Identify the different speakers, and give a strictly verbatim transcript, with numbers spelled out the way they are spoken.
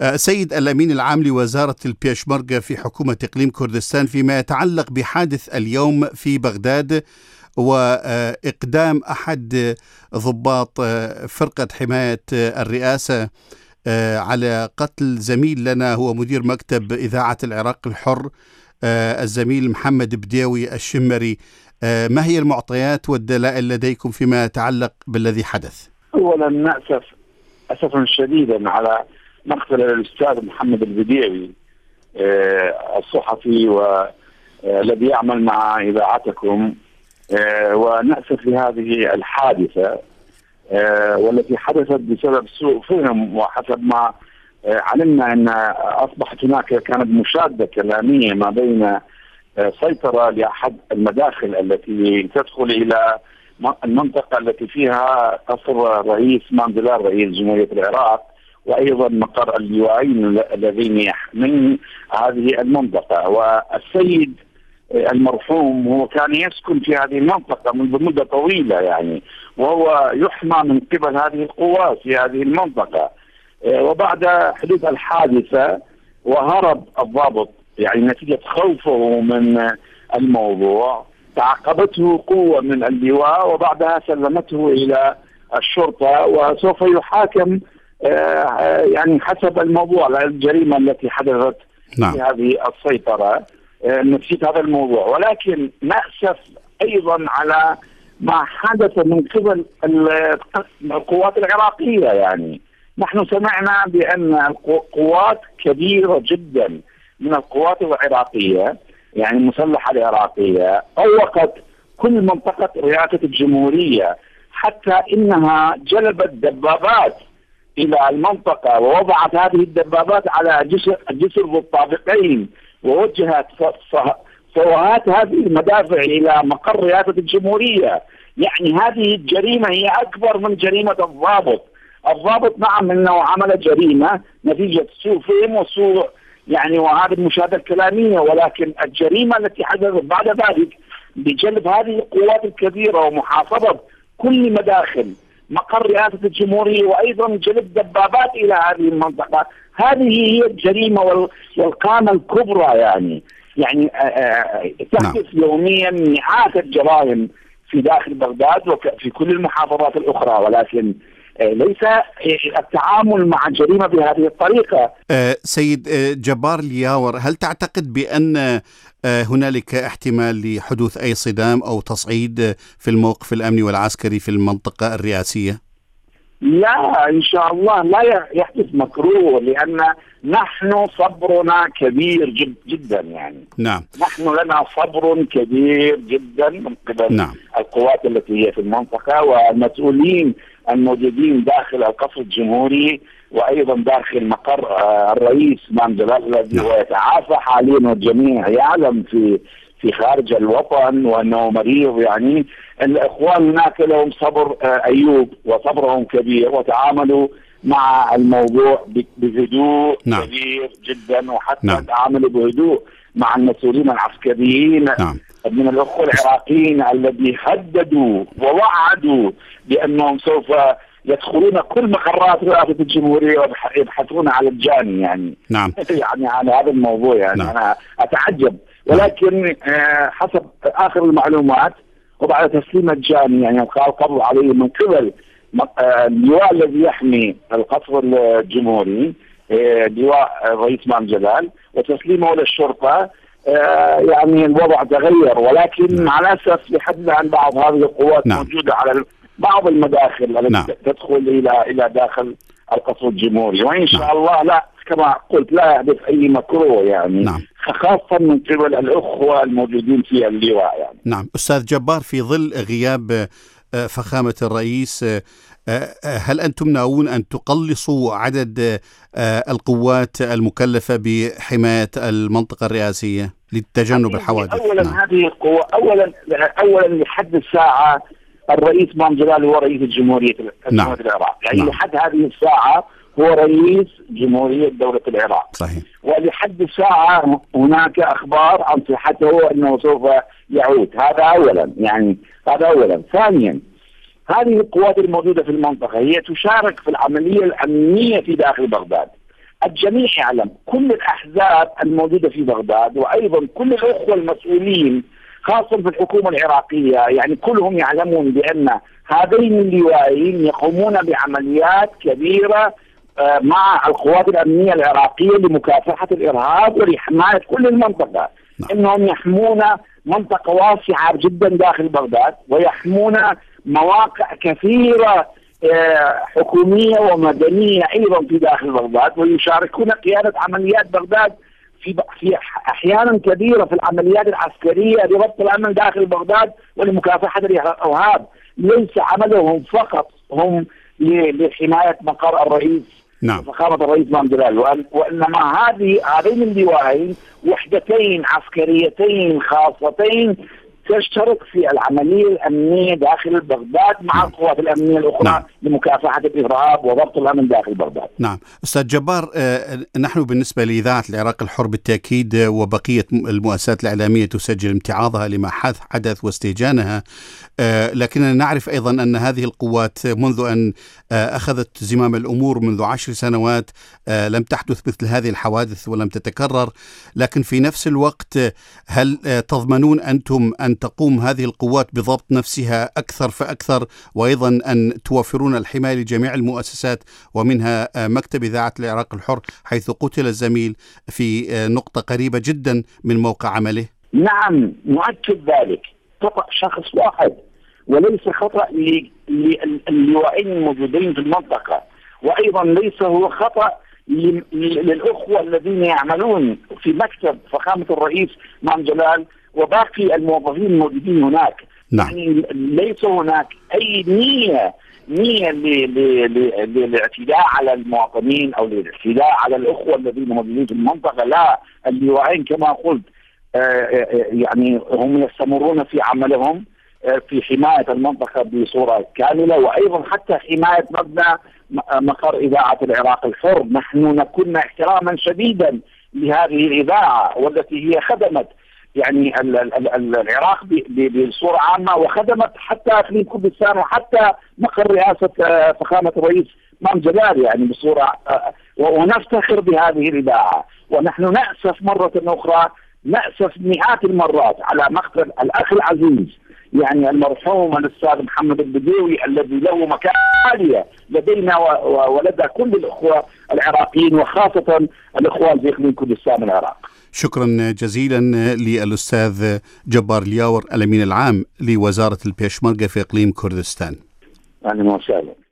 Speaker 1: سيد الأمين العام لوزارة البيشمركة في حكومة إقليم كردستان، فيما يتعلق بحادث اليوم في بغداد وإقدام أحد ضباط فرقة حماية الرئاسة على قتل زميل لنا هو مدير مكتب إذاعة العراق الحر الزميل محمد بديوي الشمري، ما هي المعطيات والدلائل لديكم فيما يتعلق بالذي حدث؟
Speaker 2: أولا نأسف أسفا شديدا على مقتل الأستاذ محمد البديوي الصحفي والذي يعمل مع إذاعتكم، ونأسف لهذه الحادثة والتي حدثت بسبب سوء فهم. وحسب ما علمنا أن أصبحت هناك كانت مشادة كلامية ما بين سيطرة لأحد المداخل التي تدخل إلى المنطقة التي فيها قصر رئيس ماندلار رئيس جمهورية العراق، وأيضا مقر اللواءين الذين يحمون هذه المنطقة. والسيد المرحوم هو كان يسكن في هذه المنطقة منذ مدة طويلة يعني، وهو يحمى من قبل هذه القوات في هذه المنطقة. وبعد حدوث الحادثة وهرب الضابط يعني نتيجة خوفه من الموضوع، تعقبته قوة من اللواء وبعدها سلمته إلى الشرطة، وسوف يحاكم يعني حسب الموضوع الجريمة التي حدثت
Speaker 1: نعم.
Speaker 2: في هذه السيطرة نتيجة هذا الموضوع. ولكن نأسف أيضا على ما حدث من قبل القوات العراقية. يعني نحن سمعنا بأن القوات كبيرة جدا من القوات العراقية يعني المسلحة العراقية طوقت كل منطقة رئاسة الجمهورية، حتى إنها جلبت دبابات إلى المنطقة ووضعت هذه الدبابات على جسر الجسر بالطابقين، ووجهت صوهات هذه المدافع إلى مقر رئاسة الجمهورية. يعني هذه الجريمة هي أكبر من جريمة الضابط. الضابط نعم أنه عمل جريمة نتيجة سوء فهم وسوء يعني وهذه المشاهدة الكلامية، ولكن الجريمة التي حدثت بعد ذلك بجلب هذه القوات الكبيرة ومحافظة كل مداخل مقر رئاسة الجمهورية وأيضا جلب دبابات إلى هذه المنطقة، هذه هي الجريمة والقامة الكبرى. يعني يعني تحدث يوميا مئات الجرائم في داخل بغداد وفي كل المحافظات الأخرى، ولكن ليس التعامل مع الجريمة بهذه الطريقة.
Speaker 1: سيد جبار الياور، هل تعتقد بأن هنالك احتمال لحدوث أي صدام أو تصعيد في الموقف الأمني والعسكري في المنطقة الرئاسية؟
Speaker 2: لا إن شاء الله لا يحدث مكروه، لأن نحن صبرنا كبير جد جدا. يعني
Speaker 1: نعم.
Speaker 2: نحن لنا صبر كبير جدا من قبل نعم. القوات التي هي في المنطقة والمسؤولين الموجودين داخل القصر الجمهوري وأيضا داخل مقر الرئيس ماندلار الذي نعم. هو يتعافى حاليا والجميع يعلم في في خارج الوطن وأنه مريض. يعني الإخوان هناك لهم صبر أيوب وصبرهم كبير وتعاملوا مع الموضوع بهدوء نعم. كبير جدا، وحتى نعم. تعاملوا بهدوء مع المسؤولين العسكريين نعم. من الأخوة العراقيين الذي هددوا ووعدوا بأنهم سوف يدخلون كل مقرات رئاسة الجمهورية ويبحثون على الجاني. يعني
Speaker 1: نعم.
Speaker 2: يعني على هذا الموضوع يعني نعم. أنا أتعجب، ولكن حسب آخر المعلومات وبعد تسليم الجاني يعني القبض عليه من قبل اللواء الذي يحمي القصر الجمهوري لواء الرئيس مان جلال وتسليمه للشرطة، يعني الوضع تغير. ولكن مع الأسف لحد الآن بعض هذه القوات نعم. موجودة على بعض المداخل التي نعم. تدخل إلى إلى داخل القصر الجمهوري، وإن شاء نعم. الله لا كما قلت لا يحدث أي مكروه يعني نعم. خاصة من قبل الأخوة الموجودين في اللواء. يعني
Speaker 1: نعم. أستاذ جبار، في ظل غياب فخامة الرئيس، هل أنتم ناوون أن تقلصوا عدد القوات المكلفة بحماية المنطقة الرئاسية لتجنب الحوادث؟
Speaker 2: أولا
Speaker 1: نعم.
Speaker 2: هذه القوة أولا أولا لحد الساعة الرئيس مان جلال هو رئيس الجمهورية نعم. العراق، يعني نعم. لحد هذه الساعة هو رئيس جمهورية دولة العراق.
Speaker 1: صحيح.
Speaker 2: ولحد الساعة هناك أخبار عن صحته أنه سوف يعود. هذا أولا يعني هذا أولا. ثانيا هذه القوات الموجودة في المنطقة هي تشارك في العملية الأمنية في داخل بغداد، الجميع يعلم، كل الأحزاب الموجودة في بغداد وأيضا كل الأخوة المسؤولين خاصة في الحكومة العراقية، يعني كلهم يعلمون بأن هذين اللواءين يقومون بعمليات كبيرة مع القوات الأمنية العراقية لمكافحة الإرهاب ولحماية كل المنطقة. إنهم يحمون منطقة واسعة جدا داخل بغداد، ويحمون مواقع كثيرة حكومية ومدنية أيضا في داخل بغداد، ويشاركون قيادة عمليات بغداد في في أحيانا كبيرة في العمليات العسكرية لربط الأمن داخل بغداد ولمكافحة الإرهاب. ليس عملهم فقط هم لحماية مقر الرئيس
Speaker 1: نعم
Speaker 2: فخامة الرئيس إمام جلال، وإنما هذه هذين اللواءين وحدتين عسكريتين خاصتين تشترك في العملية الأمنية داخل بغداد مع القوات الأمنية الأخرى نعم. لمكافحة الإرهاب وضبط الأمن داخل بغداد.
Speaker 1: نعم أستاذ جبار، نحن بالنسبة لإذاعة العراق الحر بالتأكيد وبقية المؤسسات الإعلامية تسجل امتعاضها لما حدث واستهجانها، لكننا نعرف أيضا أن هذه القوات منذ أن أخذت زمام الأمور منذ عشر سنوات لم تحدث مثل هذه الحوادث ولم تتكرر، لكن في نفس الوقت هل تضمنون أنتم أن تقوم هذه القوات بضبط نفسها أكثر فأكثر، وأيضا أن توفرون الحماية لجميع المؤسسات ومنها مكتب إذاعة العراق الحر حيث قتل الزميل في نقطة قريبة جدا من موقع عمله؟
Speaker 2: نعم نؤكد ذلك، خطأ شخص واحد وليس خطأ للوائين الموجودين في المنطقة، وأيضا ليس هو خطأ للأخوة الذين يعملون في مكتب فخامة الرئيس إمام جلال وباقي الموظفين الموجودين هناك.
Speaker 1: نعم.
Speaker 2: يعني ليس هناك أي نية نية للاعتداء على المواطنين أو للاعتداء على الأخوة الذين موجودين في المنطقة، لا، اللواءين كما قلت يعني هم يستمرون في عملهم في حماية المنطقة بصورة كاملة، وأيضا حتى حماية مبنى مقر إذاعة العراق الحر. نحن نكون احتراما شديدا لهذه الإذاعة والتي هي خدمت يعني العراق بصورة عامة، وخدمت حتى اقليم كردستان وحتى مقر رئاسة فخامة الرئيس إمام جلال يعني بصورة، ونفتخر بهذه الإذاعة. ونحن نأسف مرة أخرى، نأسف مئات المرات على مقتل الأخ العزيز يعني المرحوم الأستاذ محمد البديوي الذي له مكانة عالية لدينا ولدى كل الأخوة العراقيين وخاصة الأخوان في إقليم كردستان العراق.
Speaker 1: شكرا جزيلا للأستاذ جبار الياور الأمين العام لوزارة البيشمركة في إقليم كردستان.
Speaker 2: أهلا وسهلا.